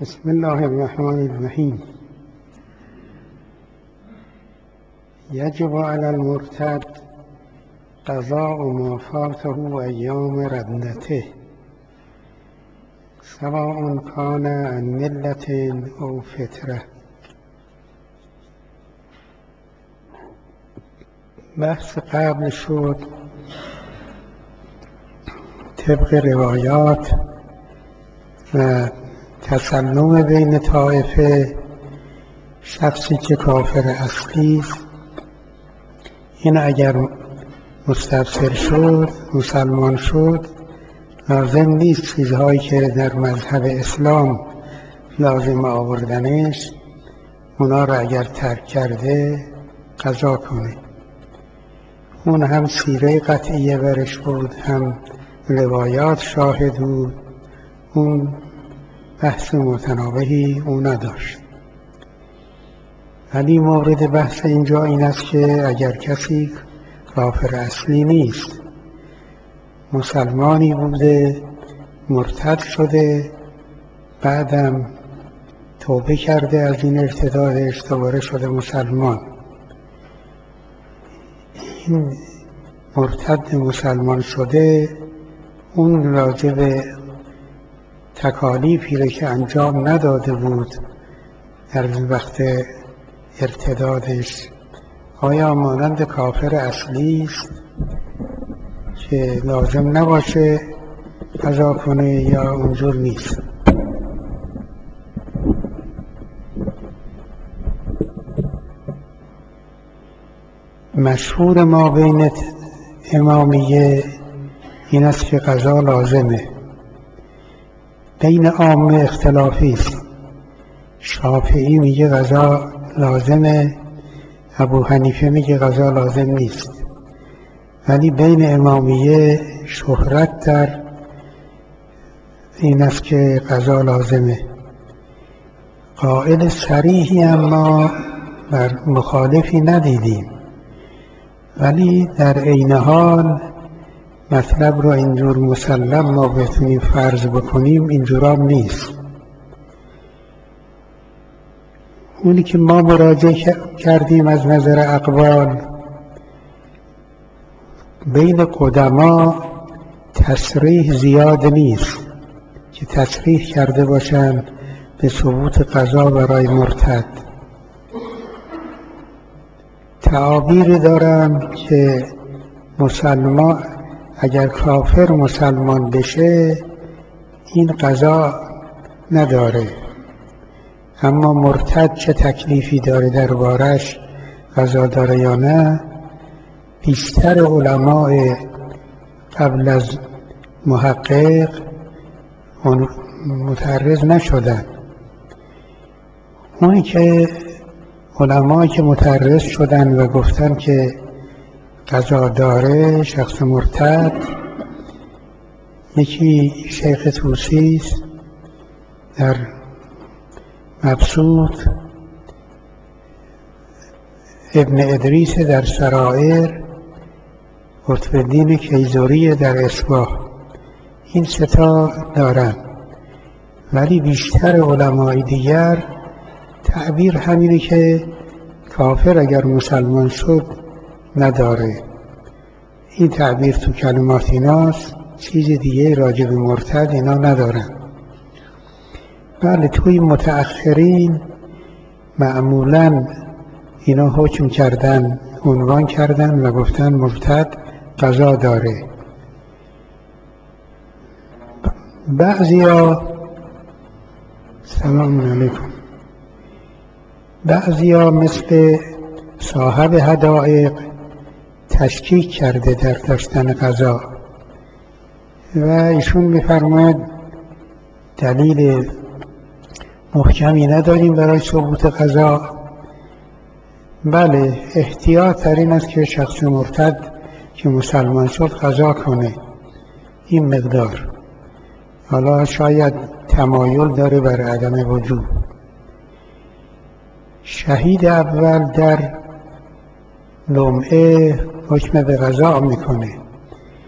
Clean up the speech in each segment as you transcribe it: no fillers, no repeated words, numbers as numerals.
بسم الله الرحمن الرحیم. یجب علی المرتد قضاء ما فاته ایام ردته سواء کان عن ملة او فطره. بحث قبل شد طبق روایات و تسلم بین طائفه شخصی که کافر اصلی است، این اگر مستبصر شد، مسلمان شد، لازم نیست چیزهایی که در مذهب اسلام لازم آوردنش اونا را اگر ترک کرده قضا کنه. اون هم سیره قطعیه برش بود، هم روایات شاهد بود. اون بحث متنابهی او نداشت. ولی مورد بحث اینجا این است که اگر کسی کافر اصلی نیست، مسلمانی بوده، مرتد شده، بعدم توبه کرده از این ارتدادش، دوباره شده مسلمان، این مرتد مسلمان شده اون راجع به تکالیفی را که انجام نداده بود در وقت ارتدادش، آیا مانند کافر اصلی است که لازم نباشه قضا کنه یا اونجور نیست؟ مشهور ما بین امامیه این است که قضا لازمه. بین عامه اختلافی است. شافعی میگه قضا لازمه، ابو حنیفه میگه قضا لازم نیست. ولی بین امامیه شهرت در این است که قضا لازمه. قائل صریحی اما بر مخالفی ندیدیم، ولی در عین حال مطلب رو اینجور مسلم ما بتونیم فرض بکنیم اینجورام نیست. اونی که ما مراجعه کردیم از نظر اقوال، بین قدما تصریح زیاد نیست که تصریح کرده باشند به ثبوت قضا برای مرتد. تعابیر دارم که مسلمان اگر کافر مسلمان بشه این قضا نداره، اما مرتد چه تکلیفی داره دربارش، قضا داره یا نه. بیشتر علماء قبل از محقق متعرض نشدن. اونی که علمایی که متعرض شدن و گفتن که قضا داره شخص مرتد، یکی شیخ طوسی است در مبسوط، ابن ادریس در سرائر، قطب الدین کیزوری در اصباح. این ستا دارن. ولی بیشتر علمای دیگر تعبیر همینه که کافر اگر مسلمان شد نداره. این تعبیر تو کلمات ایناست، چیز دیگه راجع به مرتد اینا ندارن. بله توی متأخرین معمولاً اینا حکم کردن، عنوان کردن و گفتن مرتد قضا داره. سلام علیکم. بعضیا مثل صاحب حدائق تشکیک کرده در داشتن قضا و ایشون می‌فرماید دلیل محکمی نداریم برای ثبوت قضا. بله، احتیاط در این است که شخص مرتد که مسلمان شد قضا کنه این مقدار. حالا شاید تمایل داره بر عدم وجوب. شهید اول در لمعه حکم به قضا میکنه،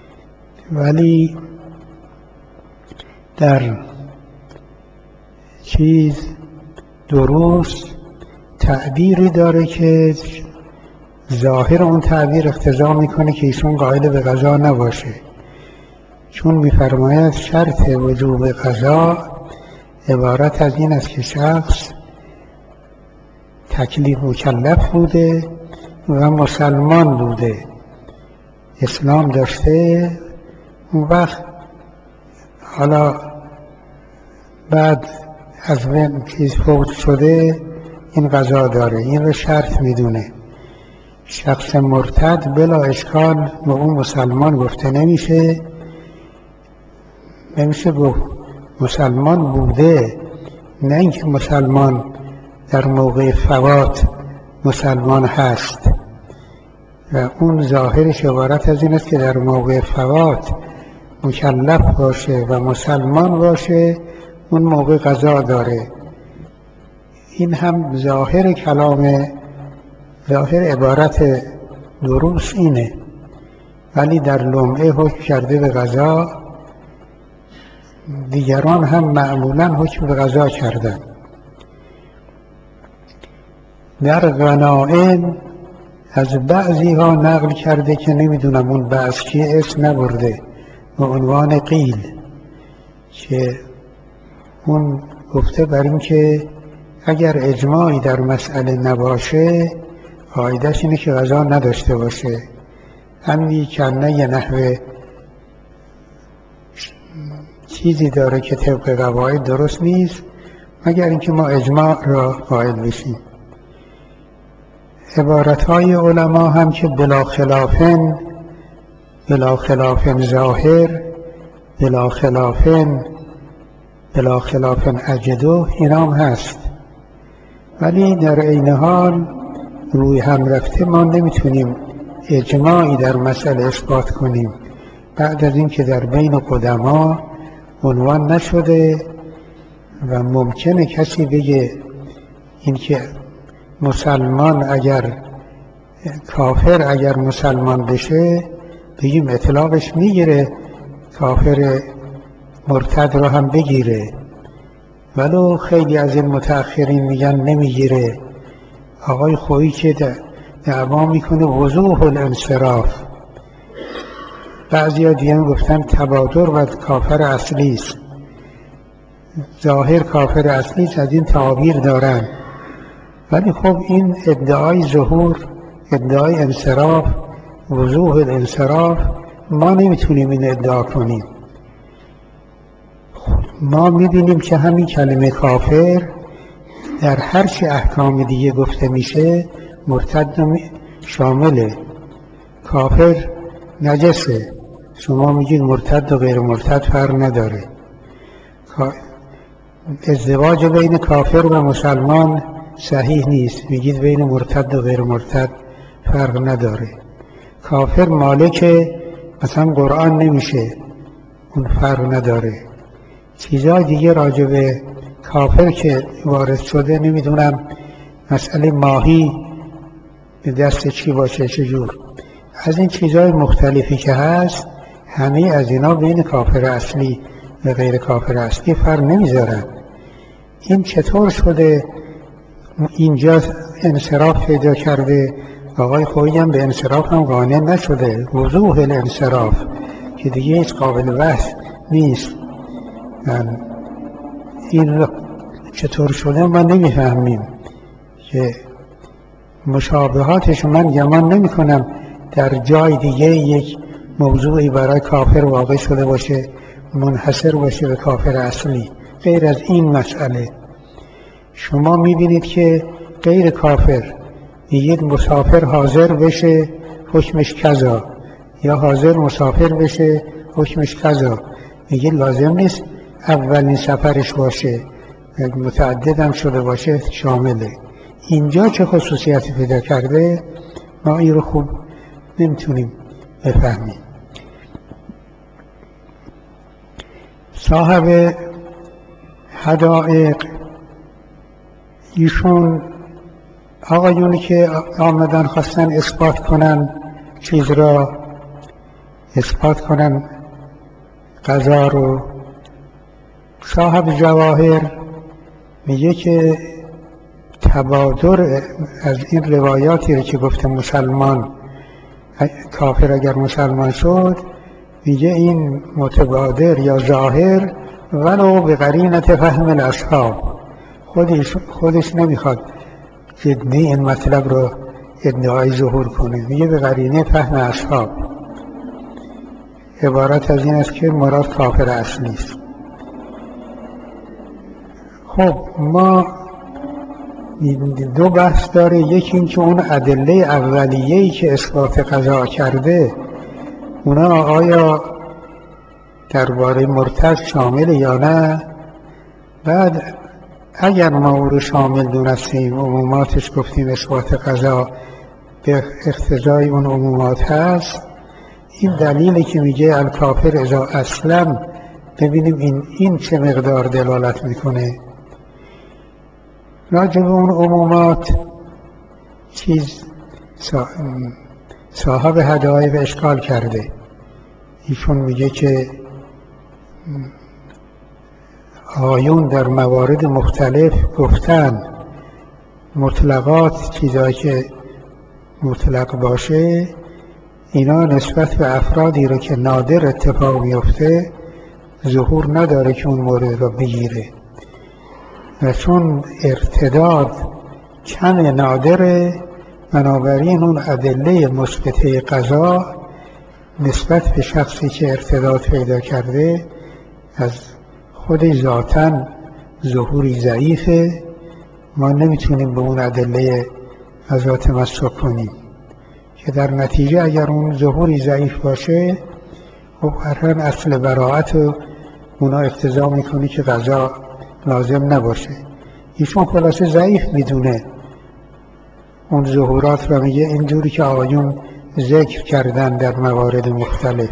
ولی در چیز درست تعبیری داره که ظاهر اون تعبیر اقتضا میکنه که ایشون قائل به قضا نباشه، چون میفرماید شرط وجوب قضا عبارت از این است که شخص تکلیف مکلف بوده و مسلمان بوده، اسلام داشته، اون وقت حالا بعد از چیز فوت شده این قضا داره، این رو شرط میدونه. شخص مرتد بلا اشکال به اون مسلمان گفته نمیشه گفت مسلمان بوده، نه اینکه مسلمان در موقع فوات مسلمان هست. و اون ظاهرش عبارت از این است که در موقع فوات مکلف باشه و مسلمان باشه، اون موقع قضا داره. این هم ظاهر کلام، ظاهر عبارت درست اینه، ولی در لمعه حکم کرده به قضا. دیگران هم معمولا حکم به قضا کردن. در غنائم از بعضی ها نقل کرده که نمیدونم اون بعض که اسم نبرده، به عنوان قیل، که اون گفته بر این که اگر اجماعی در مسئله نباشه قاعده‌اش اینه که قضا نداشته باشه. همین کنه یه نحوه چیزی داره که طبق قواعد درست نیست مگر اینکه ما اجماع را قائل بشیم. عبارتهای علما هم که بلا خلافن ظاهر، بلا خلافن اجدو، اینام هست، ولی در عین حال روی هم رفته ما نمیتونیم اجماعی در مسئله اثبات کنیم بعد از اینکه در بین قدما عنوان نشده. و ممکنه کسی بگه اینکه مسلمان کافر اگر مسلمان بشه بگیم اطلاقش میگیره، کافر مرتد رو هم بگیره، ولو خیلی از این متأخرین میگن نمیگیره. آقای خویی که دعوا میکنه وضوح الانصراف، بعضی ها دیگه گفتن تبادر و کافر اصلی است، ظاهر کافر اصلی است، از این تعابیر دارن. ولی خب این ادعای ظهور، ادعای انصراف، وضوح الانصراف، ما نمیتونیم این ادعا کنیم. ما میبینیم که همین کلمه کافر در هر چه احکام دیگه گفته میشه مرتد شامله. کافر نجسه، شما میگید مرتد و غیر مرتد فرق نداره. ازدواج بین کافر و مسلمان صحیح نیست، میگید بین مرتد و غیر مرتد فرق نداره. کافر مالک مثلا قرآن نمیشه، اون فرق نداره. چیزهای دیگه راجع به کافر که وارد شده، نمیدونم مسئله ماهی به دست چی باشه، چجور، از این چیزهای مختلفی که هست، همه از اینا بین کافر اصلی و غیر کافر اصلی فرق نمیذارن. این چطور شده اینجا انصراف پیدا کرده؟ آقای خویی هم به انصراف هم قانع نشده، وضوح الانصراف که دیگه هیچ قابل بحث نیست. این چطور شده ما نمیفهمیم، که مشابهاتش من گمان نمی کنم در جای دیگه یک موضوعی برای کافر واقع شده باشه منحصر باشه به کافر اصلی. غیر از این مسئله شما میبینید که غیر کافر میگید مسافر حاضر بشه حکمش کذا، یا حاضر مسافر بشه حکمش کذا، میگید لازم نیست اولین سفرش باشه، متعدد هم شده باشه شامله. اینجا چه خصوصیتی پیدا کرده ما این رو خوب نمیتونیم بفهمیم. صاحب حدائق ایشون آقایونی که آمدن خواستن اثبات کنن چیز را، اثبات کنن قضا رو، صاحب جواهر میگه که تبادر از این روایاتی رو که گفته مسلمان کافر اگر مسلمان شد، میگه این متبادر یا ظاهر ولو به قرینت فهم الاصحاب، خودش نمیخواد جدی این مطلب رو ادعای ظهور کنه، میگه به قرینه فهم اصحاب. عبارت از این است که مراد کافر اصلی است. خب ما دو بحث داره، یکی این که اون ادله اولیه‌ای که اثبات قضا کرده اونا آیا درباره مرتد شامل یا نه. بعد اگر ما او رو شامل دونستیم، عموماتش گفتیم اثبات قضا به اقتضای اون عمومات هست، این دلیلی که میگه الکافر اذا اسلم، ببینیم این چه مقدار دلالت میکنه. راجع به اون عمومات صاحب هدایق اشکال کرده. ایشون میگه که آیون در موارد مختلف گفتن مطلقات، چیزایی که مطلق باشه، اینا نسبت به افرادی رو که نادر اتفاق میفته ظهور نداره که اون مورد رو بگیره، و چون ارتداد کم نادره، بنابراین اون ادله مثبته قضا نسبت به شخصی که ارتداد پیدا کرده از خود ذاتاً ظهوری ضعیفه، ما نمیتونیم به اون ادله قضا تمسک کنیم، که در نتیجه اگر اون ظهوری ضعیف باشه خب هران اصل براعت رو اونا اقتضا میکنه که قضا لازم نباشه. ایشون خلاصه ضعیف میدونه اون ظهورات رو، میگه اینجوری که آقایون ذکر کردن در موارد مختلف،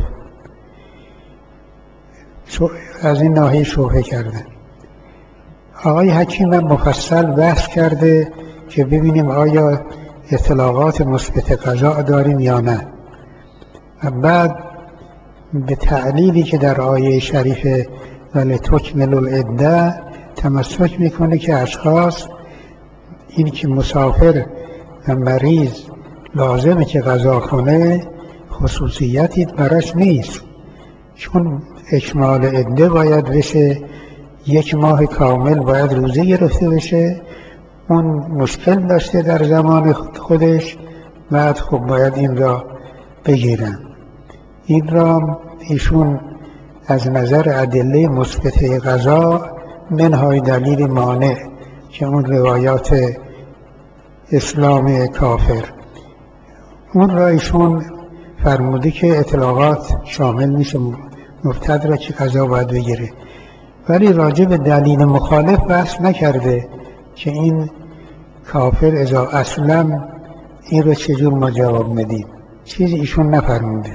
از این ناحیه شبهه کردن. آقای حکیم هم مفصل بحث کرده که ببینیم آیا اطلاقات مثبت قضا داریم یا نه، و بعد به تعلیلی که در آیه شریف ولتکملوا العده تمسک میکنه که اشخاص این که مسافر و مریض لازمه که قضا کنه خصوصیتی براش نیست، چون اکمال عده باید بشه، 1 ماه کامل باید روزه گرفته بشه، اون مشکل داشته در زمان خودش، بعد خب باید این را بگیرن. این را ایشون از نظر ادله مثبته قضا منهای دلیل مانع که اون روایات اسلام کافر، اون را ایشون فرموده که اطلاقات شامل میشه مرتد را که قضا باید بگیره، ولی راجع به دلیل مخالف بحث نکرده که این کافر اذا اسلم این را چجور ما جواب میدیم، چیزی ایشون نفرموده.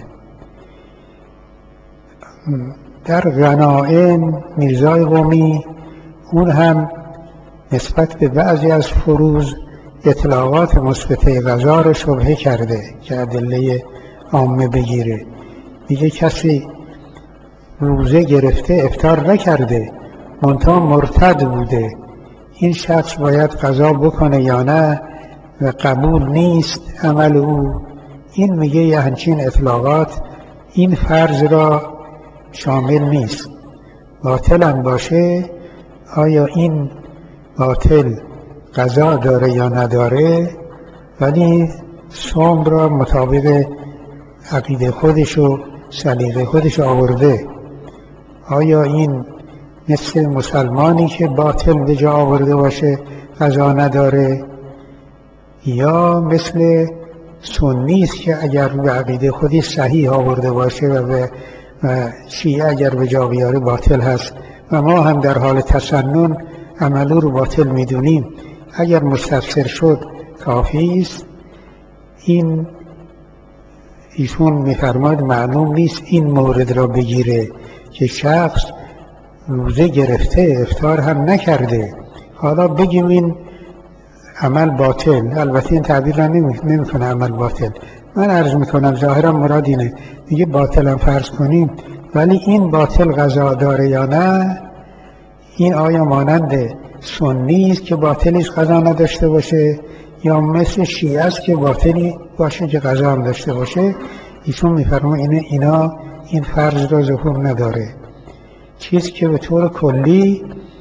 در غنائم میرزای قمی اون هم نسبت به بعضی از فروض اطلاقات مثبته قضا را شبهه کرده که ادله عامه بگیره. میگه کسی روزه گرفته افطار نکرده منتها مرتد بوده، این شخص باید قضا بکنه یا نه و قبول نیست عمل او. این میگه یه همچین اطلاقات این فرض را شامل نیست، باطل هم باشه آیا این باطل قضا داره یا نداره، ولی صوم را مطابق عقیده خودش و سلیقه خودش آورده. آیا این مثل مسلمانی که باطل به جا آورده باشه قضا نداره، یا مثل سنی است که اگر به عقیده خودی صحیح آورده باشه و شیعه اگر به جا بیاره باطل هست و ما هم در حال تسنن عملو رو باطل میدونیم، اگر مستفسر شد کافی است. این ایشون میفرماد معلوم نیست این مورد را بگیره که شخص روزه گرفته افطار هم نکرده، حالا بگیم این عمل باطل. البته این تعبیر را نمیکنه عمل باطل، من عرض میکنم ظاهرا مراد اینه، میگه باطل هم فرض کنیم ولی این باطل قضا داره یا نه. این آیا مانند سنی است که باطلیش قضا نداشته باشه یا مثل شیعه است که باطلی باشه که قضا هم داشته باشه. ایشون میفرمایند اینا این فرض را ظهور نداره. چیزی که به طور کلی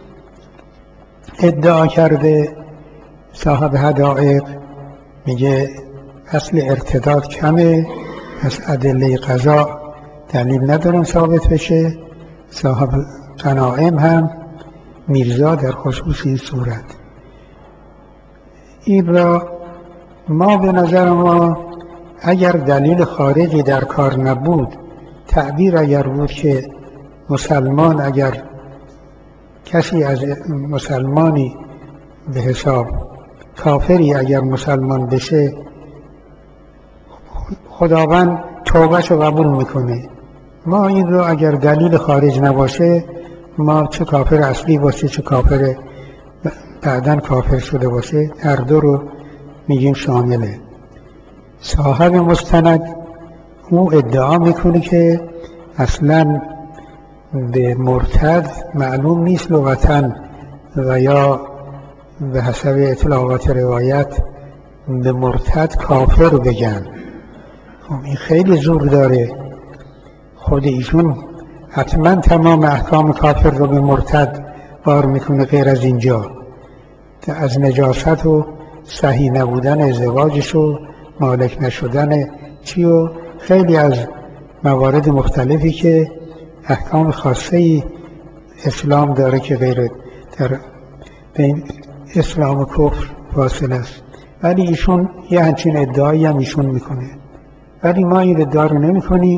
ادعا کرده صاحب حدائق، میگه اصل ارتداد کمه، پس ادله قضا دلیل ندارن ثابت بشه. صاحب غنائم هم میرزا در خصوص این صورت. این را ما به نظر ما اگر دلیل خارجی در کار نبود، تعبیر اگر بود که مسلمان اگر کسی از مسلمانی به حساب کافری اگر مسلمان بشه خداوند توبهش رو قبول میکنه، ما این رو اگر دلیل خارج نباشه، ما چه کافر اصلی باشه چه کافر بعداً کافر شده باشه، هر دو رو میگیم شامله. صاحب مستند او ادعا میکنه که اصلاً به مرتد معلوم نیست لغتاً و یا به حسب اطلاعات روایت به مرتد کافر بگن. این خیلی زور داره. خود ایشون حتما تمام احکام کافر رو به مرتد بار میکنه غیر از اینجا، از نجاست و صحیح نبودن ازدواجش و مالک نشدن چی و خیلی از موارد مختلفی که احکام خاصی اسلام داره که غیر در بین اسلام و کفر فاصل است. ولی ایشون یه همچین ادعایی هم ایشون میکنه، ولی ما این ادعا رو نمی کنیم.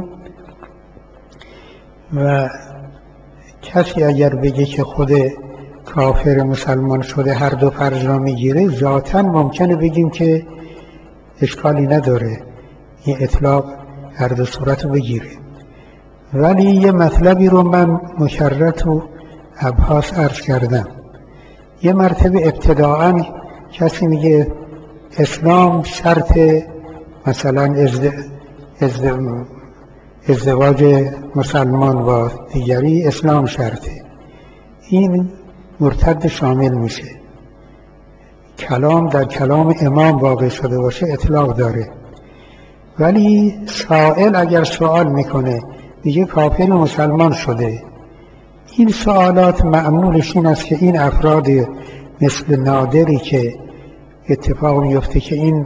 و کسی اگر بگه که خود کافر مسلمان شده هر دو فرض را میگیره، ذاتاً ممکنه بگیم که اشکالی نداره این اطلاق هر دو صورت رو بگیره. ولی یه مطلبی رو من مکرر تو ابحاث عرض کردم. یه مرتبه ابتداعاً کسی میگه اسلام شرط مثلا ازدواج مسلمان با دیگری اسلام شرطه، این مرتد شامل میشه. کلام در کلام امام واقع شده باشه اطلاق داره. ولی سائل اگر سوال میکنه میگه کافر مسلمان شده، این سوالات معمولش این است که این افراد مثل نادری که اتفاق میفته که این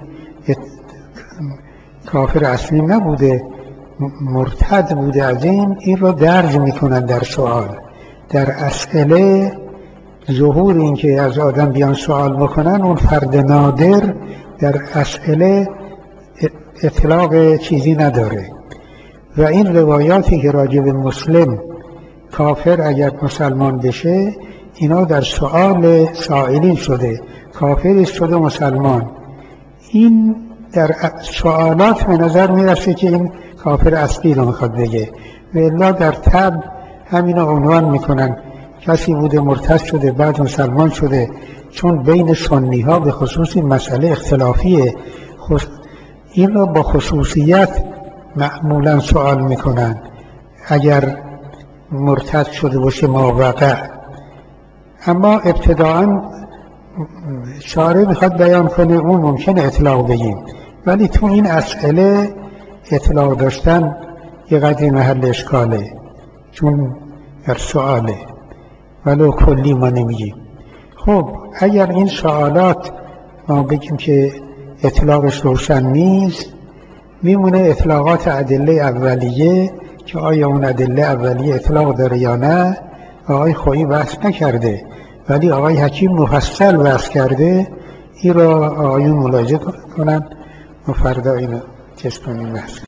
کافر اصلی نبوده مرتد بوده، از این را درج میکنن در سوال. در اسئله ظهور این که از آدم بیان سوال بکنن، اون فرد نادر در اسئله اطلاق چیزی نداره. و این روایاتی که راجع به مسلم کافر اگر مسلمان بشه، اینا در سوال سائلین شده، کافر شده مسلمان. این در سوالات به نظر میرسه که این کافر اصلی رو میخواد بگه، و الا در طبع همین رو عنوان میکنن کسی بوده مرتد شده بعد مسلمان شده، چون بین سنی ها به خصوص این مسئله اختلافیه، این را با خصوصیت معمولا سوال میکنن اگر مرتد شده باشه ماوقع. اما ابتداعاً شارع میخواد بیان کنه اون ممکنه اطلاق بگیم، ولی تو این اسئله اطلاق داشتن یه قدری محل اشکاله، چون در سؤاله ولو کلی ما نمیگیم. خب اگر این سوالات ما بگیم که اطلاقش روشن نیست، میمونه اطلاقات ادله اولیه که آیا اون ادله اولیه اطلاق داره یا نه. آقای خویی بحث نکرده، ولی آقای حکیم مفصل بحث کرده. این را آقایون ملاحظه کنن و فردا اینو چیز کنیم بحث.